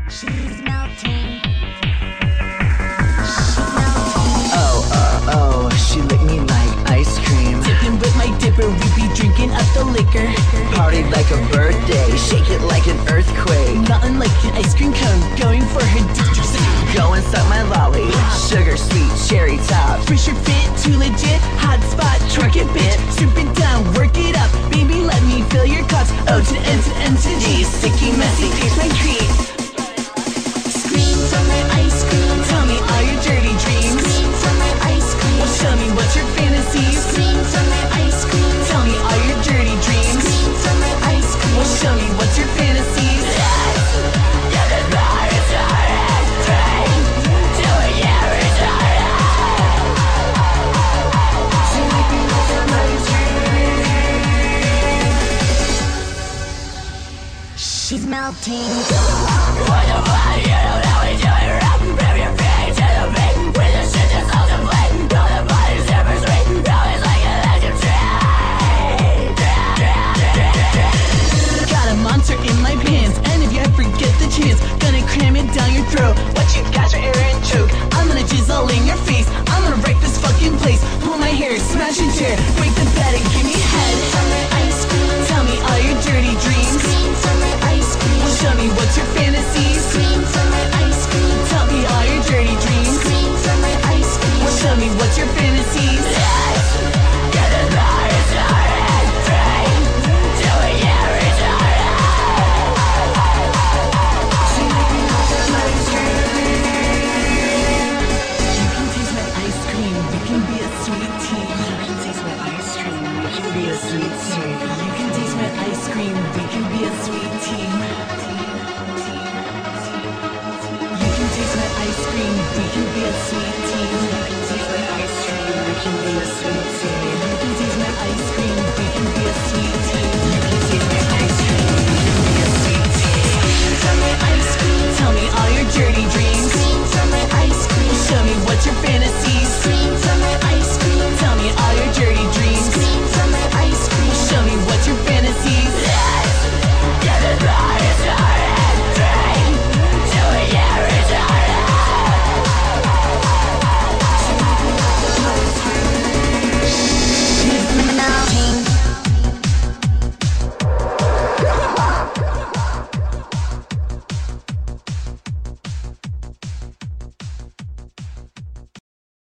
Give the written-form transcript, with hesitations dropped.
She's melting. Oh, she licked me like ice cream. Dipping with my dipper, we be drinking up the liquor. Party like a birthday, shake it like an earthquake. Nothing like an ice cream cone, going for her district. Go and suck my lolly, sugar sweet, cherry top. Fresh or fit, too legit, hot spot, twerk it bitch. Strip it down, work it up, baby let me fill your cups. O to the N to the N to the G, sticky messy, taste my treat. Scream for my ice cream, tell me all your dirty dreams. Scream for my ice cream, well show me what's your fantasies. Scream for my ice cream, tell me all your dirty dreams. Scream for my ice cream, well show me what's your fantasies. She's melting. Got a monster in my pants, and if you ever get the chance, gonna cram it down your throat. What you got your air and choke? I'm gonna jizzle in your face. I'm gonna wreck this fucking place. Pull my hair, smash your chair, break the bed and give me head. For my ice cream, tell me all your dirty dreams. Scream for my ice cream, well show me what's your fantasies. Scream for my ice cream, tell me all your dirty dreams. Scream for my ice cream, well show me what's your fantasies. Sweet tea. You can taste my ice cream, we can be a sweet team. You can taste my ice cream, we can be a sweet